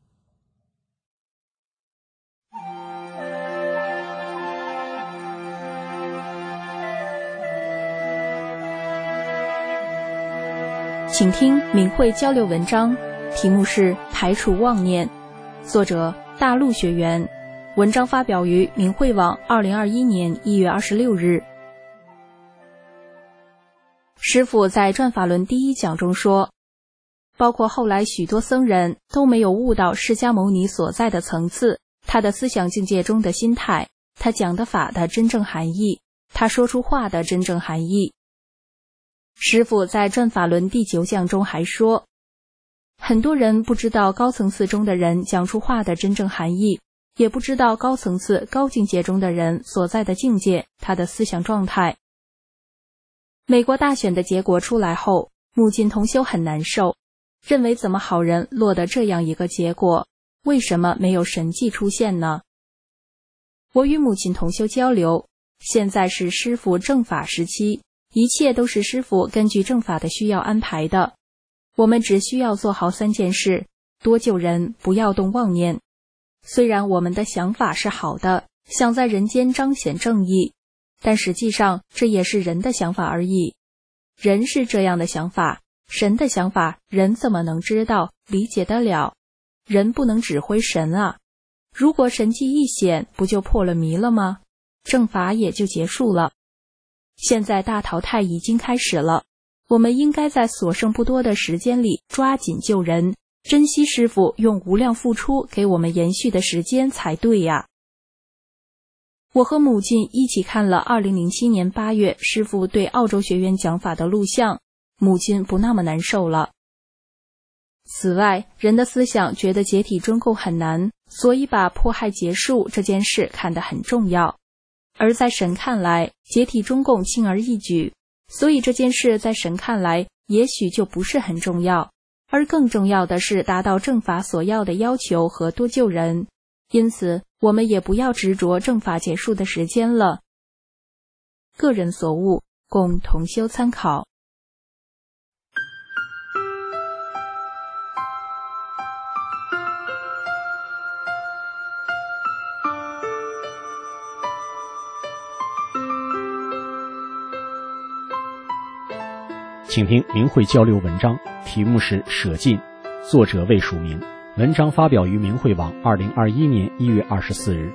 S3: 请听明慧交流文章，题目是排除妄念，作者大陆学员，文章发表于明慧网2021年1月26日。师父在转法轮第1讲中说，包括后来许多僧人都没有悟到释迦牟尼所在的层次，他的思想境界中的心态，他讲的法的真正含义，他说出话的真正含义。师父在转法轮第9讲中还说，很多人不知道高层次中的人讲出话的真正含义，也不知道高层次高境界中的人所在的境界，他的思想状态。美国大选的结果出来后，母亲同修很难受，认为怎么好人落得这样一个结果，为什么没有神迹出现呢？我与母亲同修交流，现在是师父正法时期，一切都是师父根据正法的需要安排的，我们只需要做好3件事：多救人，不要动妄念。虽然我们的想法是好的，想在人间彰显正义，但实际上这也是人的想法而已。
S6: 人是这样的想法，神的想法人怎么能知道理解得了？人不能指挥神啊！如果神迹一显，不就破了谜了吗？正法也就结束了。现在大淘汰已经开始了，我们应该在所剩不多的时间里抓紧救人，珍惜师父用无量付出给我们延续的时间才对呀。我和母亲一起看了2007年8月师父对澳洲学员讲法的录像，母亲不那么难受了。此外，人的思想觉得解体中共很难，所以把迫害结束这件事看得很重要。而在神看来，解体中共轻而易举，所以这件事在神看来也许就不是很重要，而更重要的是达到正法所要的要求和多救人。因此，我们也不要执着正法结束的时间了。个人所悟，供同修参考。
S7: 请听明慧交流文章，题目是舍尽，作者未署名，文章发表于明慧网2021年1月24日。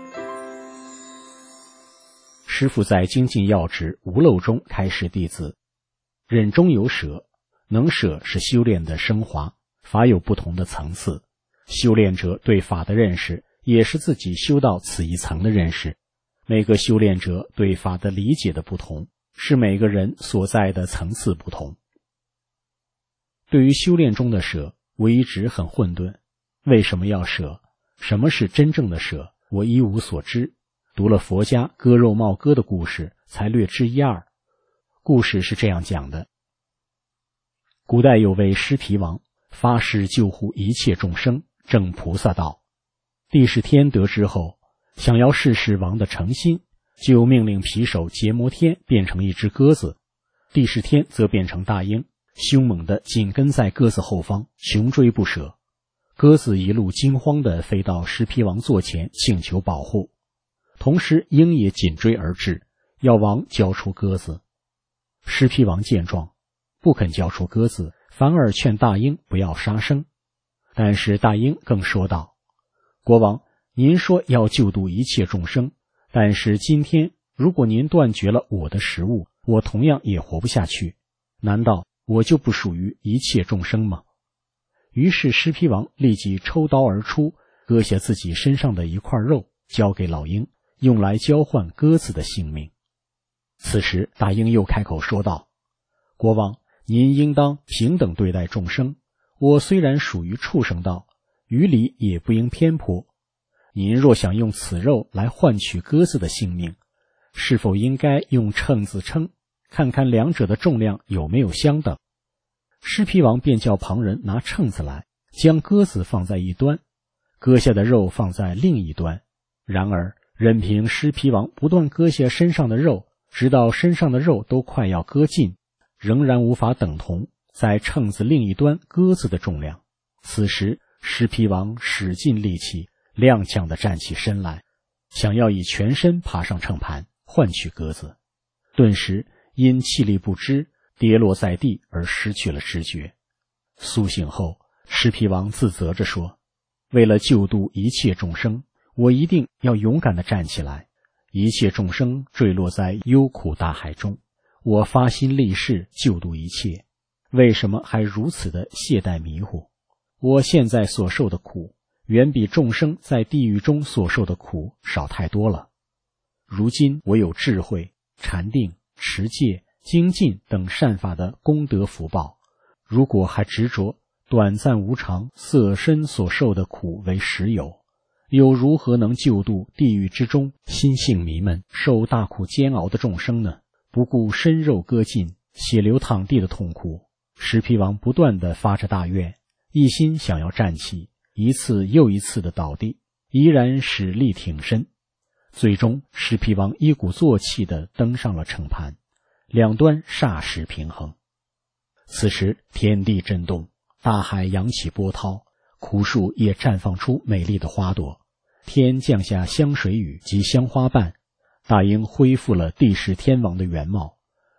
S7: 师父在精进要旨无漏中开示弟子，忍中有舍，能舍是修炼的升华，法有不同的层次，修炼者对法的认识也是自己修到此一层的认识，每个修炼者对法的理解的不同，是每个人所在的层次不同。对于修炼中的舍，我一直很混沌，为什么要舍？什么是真正的舍？我一无所知。读了佛家割肉帽割的故事，才略知一二。故事是这样讲的：古代有位尸皮王，发誓救护一切众生，证菩萨道。帝释天得知后，想要试试王的诚心，就命令皮首结摩天变成一只鸽子，帝释天则变成大鹰，凶猛地紧跟在鸽子后方，穷追不舍。鸽子一路惊慌地飞到尸皮王座前，请求保护，同时鹰也紧追而至，要王交出鸽子。尸皮王见状，不肯交出鸽子，反而劝大鹰不要杀生。但是大鹰更说道：国王，您说要救度一切众生，但是今天如果您断绝了我的食物，我同样也活不下去，难道我就不属于一切众生吗？于是尸皮王立即抽刀而出，割下自己身上的一块肉，交给老鹰，用来交换鸽子的性命。此时大鹰又开口说道：国王，您应当平等对待众生，我虽然属于畜生道，于理也不应偏颇。您若想用此肉来换取鸽子的性命，是否应该用秤子称，看看两者的重量有没有相等？尸皮王便叫旁人拿秤子来，将鸽子放在一端，割下的肉放在另一端。然而任凭尸皮王不断割下身上的肉，直到身上的肉都快要割尽，仍然无法等同在秤子另一端鸽子的重量。此时尸皮王使尽力气，踉跄地站起身来，想要以全身爬上秤盘换取鸽子，顿时因气力不支，跌落在地而失去了知觉。苏醒后，尸皮王自责着说：为了救度一切众生，我一定要勇敢地站起来。一切众生坠落在忧苦大海中，我发心立誓救度一切，为什么还如此的懈怠迷糊？我现在所受的苦，远比众生在地狱中所受的苦少太多了。如今我有智慧、禅定、持戒、精进等善法的功德福报，如果还执着短暂无常色身所受的苦为实有，又如何能救度地狱之中心性迷们受大苦煎熬的众生呢？不顾身肉割尽、血流淌地的痛苦，尸皮王不断地发着大愿，一心想要站起，一次又一次地倒地，依然使力挺身。最终尸皮王一鼓作气地登上了秤盘，两端霎时平衡。此时天地震动，大海扬起波涛，枯树也绽放出美丽的花朵，天降下香水雨及香花瓣，大鹰恢复了帝释天王的原貌，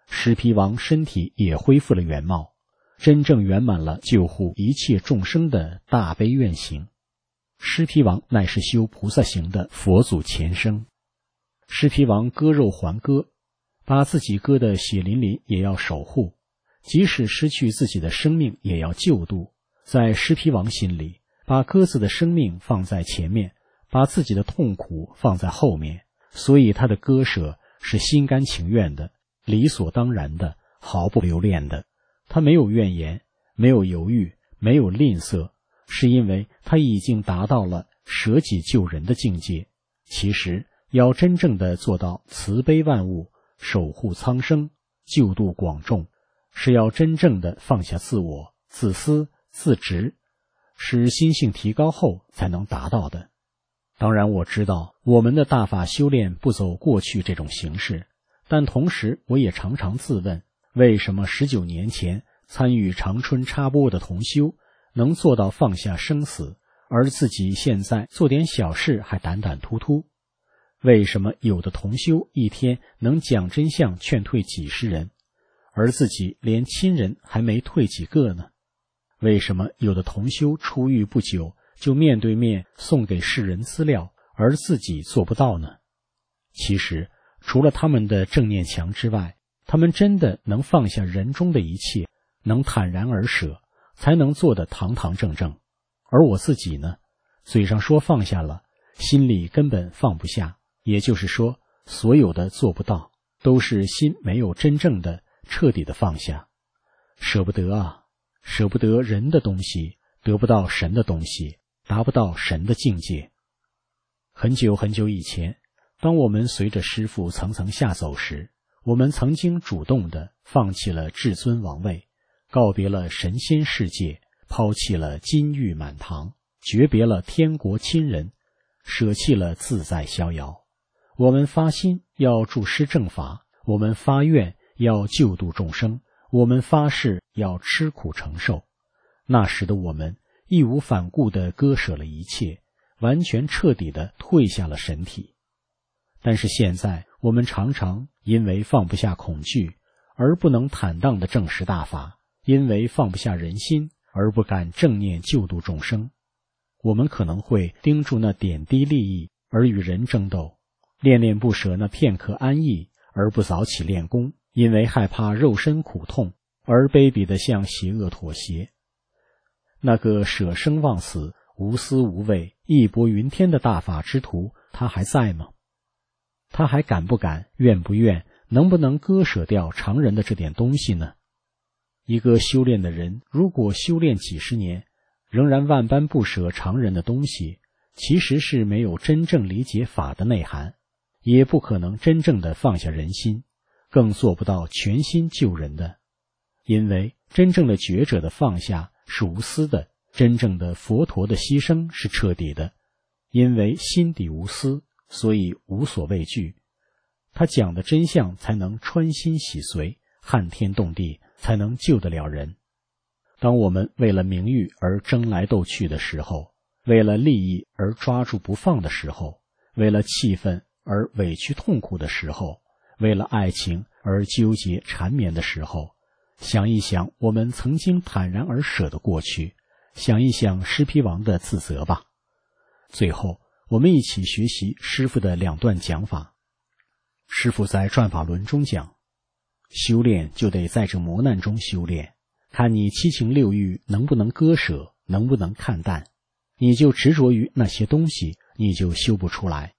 S7: 尸皮王身体也恢复了原貌，真正圆满了救护一切众生的大悲愿行。尸皮王乃是修菩萨行的佛祖前生。尸皮王割肉还割，把自己割得血淋淋也要守护，即使失去自己的生命也要救度。在尸皮王心里，把鸽子的生命放在前面，把自己的痛苦放在后面，所以他的割舍是心甘情愿的，理所当然的，毫不留恋的。他没有怨言，没有犹豫，没有吝啬，是因为他已经达到了舍己救人的境界。其实要真正的做到慈悲万物，守护苍生，救度广众，是要真正的放下自我、自私、自执，使心性提高后才能达到的。当然我知道我们的大法修炼不走过去这种形式，但同时我也常常自问，为什么19年前参与长春插播的同修能做到放下生死，而自己现在做点小事还胆胆突突？为什么有的同修一天能讲真相劝退几十人，而自己连亲人还没退几个呢？为什么有的同修出狱不久就面对面送给世人资料，而自己做不到呢？其实除了他们的正念强之外，他们真的能放下人中的一切，能坦然而舍，才能做得堂堂正正。而我自己呢，嘴上说放下了，心里根本放不下。也就是说，所有的做不到，都是心没有真正的彻底的放下。舍不得啊，舍不得人的东西，得不到神的东西，达不到神的境界。很久很久以前，当我们随着师父层层下走时，我们曾经主动地放弃了至尊王位，告别了神仙世界，抛弃了金玉满堂，诀别了天国亲人，舍弃了自在逍遥。我们发心要助师正法，我们发愿要救度众生，我们发誓要吃苦承受。那时的我们义无反顾地割舍了一切，完全彻底地退下了神体。但是现在我们常常因为放不下恐惧而不能坦荡地正视大法，因为放不下人心而不敢正念救度众生。我们可能会盯住那点滴利益而与人争斗，恋恋不舍那片刻安逸而不早起练功，因为害怕肉身苦痛而卑鄙地向邪恶妥协。那个舍生忘死、无私无畏、义薄云天的大法之徒，他还在吗？他还敢不敢、愿不愿、能不能割舍掉常人的这点东西呢？一个修炼的人，如果修炼几十年，仍然万般不舍常人的东西，其实是没有真正理解法的内涵，也不可能真正的放下人心，更做不到全心救人的。因为真正的觉者的放下是无私的，真正的佛陀的牺牲是彻底的。因为心底无私，所以无所畏惧。他讲的真相才能穿心洗髓，撼天动地，才能救得了人。当我们为了名誉而争来斗去的时候，为了利益而抓住不放的时候，为了气氛而委屈痛苦的时候，为了爱情而纠结缠绵的时候，想一想我们曾经坦然而舍的过去，想一想尸皮王的自责吧。最后我们一起学习师父的2段讲法。师父在转法轮中讲，修炼就得在这磨难中修炼，看你7情6欲能不能割舍，能不能看淡。你就执着于那些东西，你就修不出来。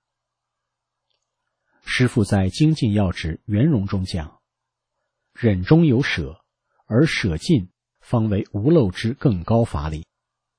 S7: 师父在精进要旨圆融中讲，忍中有舍，而舍尽方为无漏之更高法理。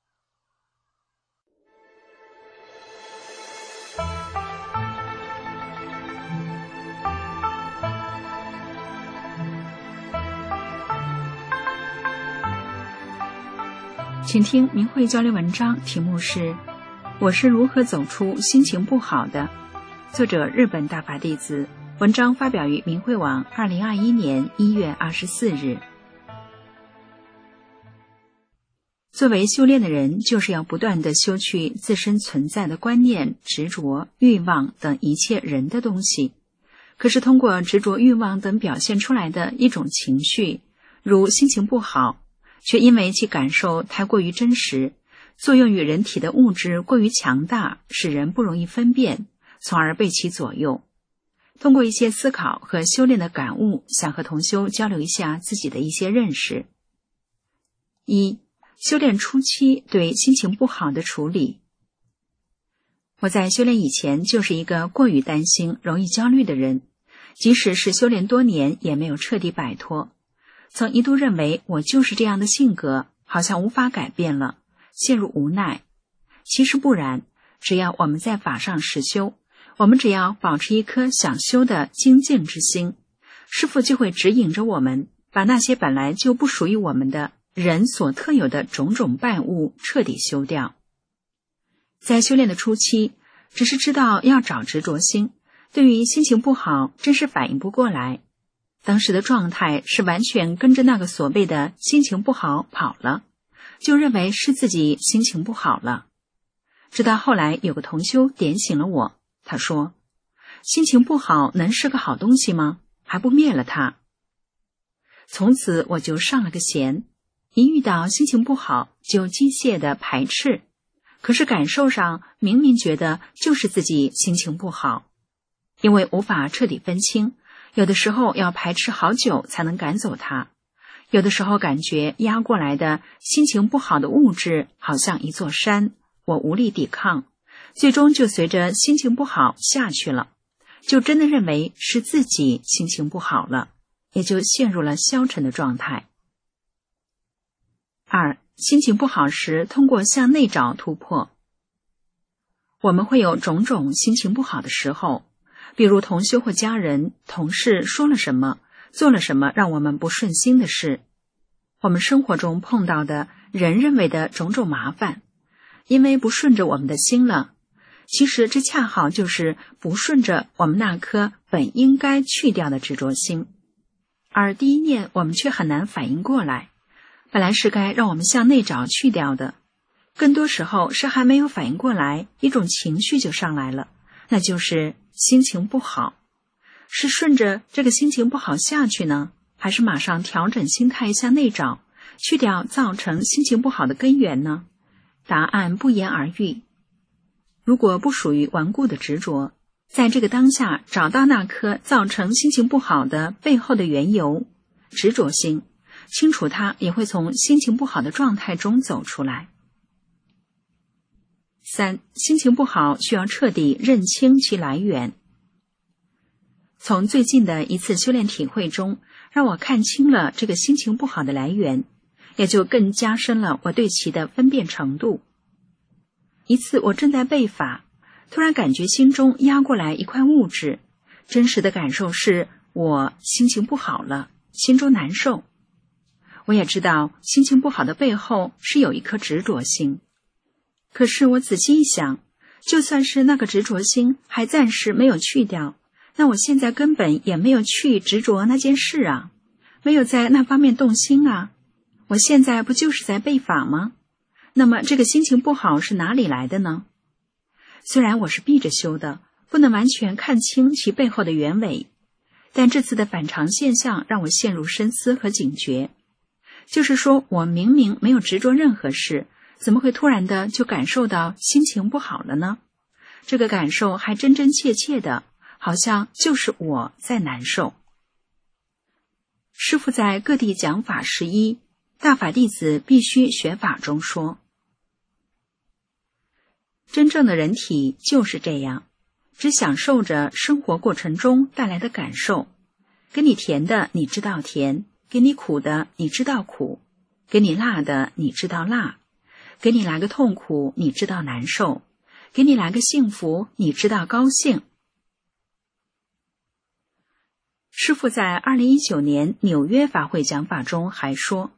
S8: 请听明慧交流文章，题目是我是如何走出心情不好的，作者日本大法弟子，文章发表于明慧网2021年1月24日。作为修炼的人，就是要不断地修去自身存在的观念、执着、欲望等一切人的东西， 可是通过执着欲望等表现出来的一种情绪，如心情不好，却因为其感受太过于真实，作用于人体的物质过于强大，使人不容易分辨，从而被其左右。通过一些思考和修炼的感悟，想和同修交流一下自己的一些认识。一、修炼初期对心情不好的处理。我在修炼以前就是一个过于担心、容易焦虑的人，即使是修炼多年，也没有彻底摆脱。曾一度认为我就是这样的性格，好像无法改变了，陷入无奈。其实不然，只要我们在法上实修，我们只要保持一颗想修的精进之心，师父就会指引着我们，把那些本来就不属于我们的人所特有的种种败物彻底修掉。在修炼的初期，只是知道要找执着心，对于心情不好真是反应不过来。当时的状态是完全跟着那个所谓的心情不好跑了，就认为是自己心情不好了。直到后来有个同修点醒了我，他说，心情不好能是个好东西吗？还不灭了它。从此我就上了个弦，一遇到心情不好就机械的排斥，可是感受上明明觉得就是自己心情不好，因为无法彻底分清，有的时候要排斥好久才能赶走它，有的时候感觉压过来的心情不好的物质好像一座山，我无力抵抗，最终就随着心情不好下去了，就真的认为是自己心情不好了，也就陷入了消沉的状态。二、心情不好时通过向内找突破。我们会有种种心情不好的时候，比如同修或家人、同事说了什么，做了什么让我们不顺心的事，我们生活中碰到的人认为的种种麻烦，因为不顺着我们的心了，其实这恰好就是不顺着我们那颗本应该去掉的执着心，而第一念我们却很难反应过来，本来是该让我们向内找去掉的，更多时候是还没有反应过来，一种情绪就上来了，那就是心情不好。是顺着这个心情不好下去呢，还是马上调整心态向内找，去掉造成心情不好的根源呢？答案不言而喻。如果不属于顽固的执着，在这个当下找到那颗造成心情不好的背后的缘由，执着心，清楚它也会从心情不好的状态中走出来。三、心情不好需要彻底认清其来源。从最近的一次修炼体会中，让我看清了这个心情不好的来源，也就更加深了我对其的分辨程度。一次我正在背法，突然感觉心中压过来一块物质，真实的感受是我心情不好了，心中难受。我也知道心情不好的背后是有一颗执着心，可是我仔细一想，就算是那个执着心还暂时没有去掉，那我现在根本也没有去执着那件事啊，没有在那方面动心啊，我现在不就是在背法吗？那么这个心情不好是哪里来的呢？虽然我是闭着修的，不能完全看清其背后的原委，但这次的反常现象让我陷入深思和警觉。就是说我明明没有执着任何事，怎么会突然的就感受到心情不好了呢？这个感受还真真切切的，好像就是我在难受。师父在各地讲法11，大法弟子必须学法中说，真正的人体就是这样，只享受着生活过程中带来的感受，给你甜的你知道甜，给你苦的你知道苦，给你辣的你知道辣，给你来个痛苦你知道难受，给你来个幸福你知道高兴。师父在2019年纽约法会讲法中还说，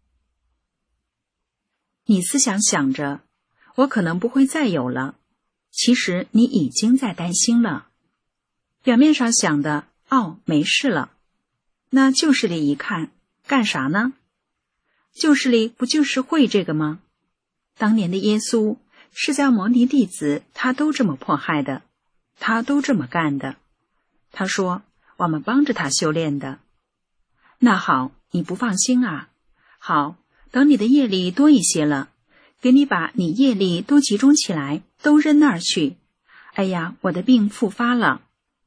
S8: 你思想想着我可能不会再有了，其实你已经在担心了。表面上想的没事了，那旧事里一看，干啥呢？旧事里不就是会这个吗？当年的耶稣、释迦牟尼弟子，他都这么迫害的，他都这么干的。他说我们帮着他修炼的。那好，你不放心啊？好，等你的业力多一些了，给你把你业力都集中起来，都扔那儿去。哎呀，我的病复发了。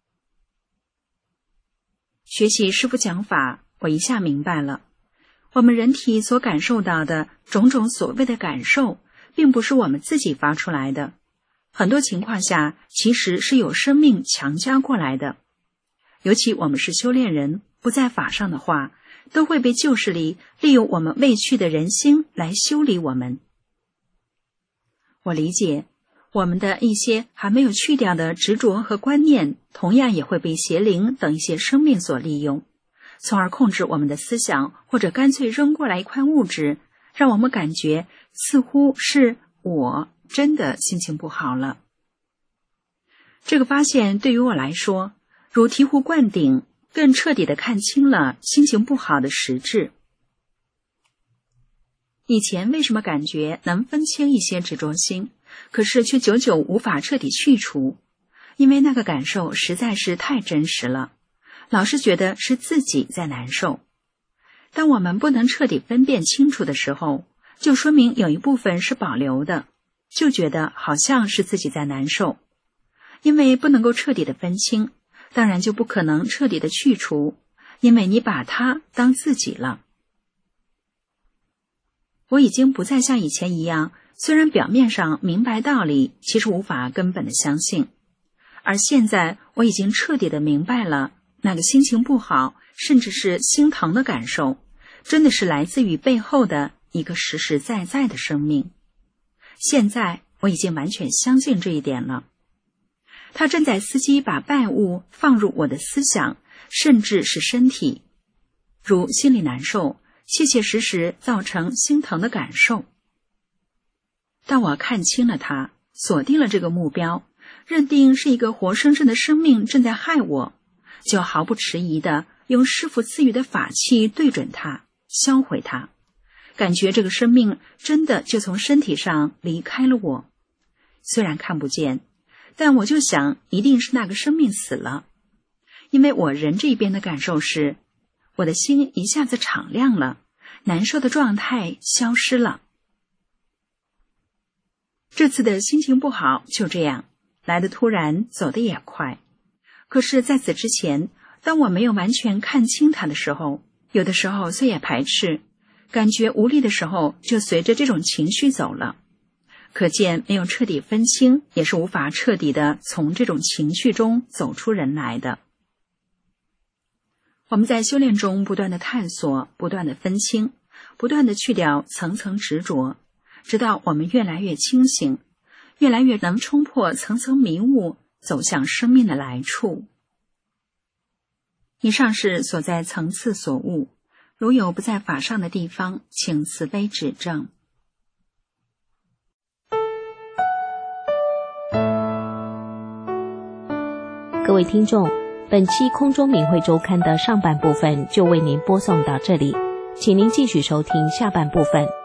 S8: 学习师父讲法，我一下明白了，我们人体所感受到的种种所谓的感受，并不是我们自己发出来的，很多情况下其实是有生命强加过来的。尤其我们是修炼人，不在法上的话，都会被旧势力利用我们未去的人心来修理我们。我理解，我们的一些还没有去掉的执着和观念，同样也会被邪灵等一些生命所利用，从而控制我们的思想，或者干脆扔过来一块物质，让我们感觉似乎是我真的心情不好了。这个发现对于我来说，如醍醐灌顶，更彻底地看清了心情不好的实质。以前为什么感觉能分清一些执着心，可是却久久无法彻底去除？因为那个感受实在是太真实了，老是觉得是自己在难受。当我们不能彻底分辨清楚的时候，就说明有一部分是保留的，就觉得好像是自己在难受。因为不能够彻底的分清，当然就不可能彻底的去除，因为你把它当自己了。我已经不再像以前一样，虽然表面上明白道理，其实无法根本的相信。而现在我已经彻底的明白了，那个心情不好，甚至是心疼的感受，真的是来自于背后的一个实实在在的生命。现在我已经完全相信这一点了。他正在伺机把败物放入我的思想，甚至是身体，如心里难受，切切实实造成心疼的感受。当我看清了它，锁定了这个目标，认定是一个活生生的生命正在害我，就毫不迟疑地用师父赐予的法器对准它，销毁它。感觉这个生命真的就从身体上离开了我，虽然看不见，但我就想一定是那个生命死了。因为我人这边的感受是，我的心一下子敞亮了，难受的状态消失了。这次的心情不好就这样来得突然，走得也快。可是在此之前，当我没有完全看清它的时候，有的时候虽也排斥，感觉无力的时候就随着这种情绪走了。可见没有彻底分清，也是无法彻底的从这种情绪中走出人来的。我们在修炼中不断的探索，不断的分清，不断的去掉层层执着，直到我们越来越清醒，越来越能冲破层层迷雾，走向生命的来处。以上是所在层次所悟，如有不在法上的地方，请慈悲指正。
S3: 各位听众，本期空中明慧周刊的上半部分就为您播送到这里，请您继续收听下半部分。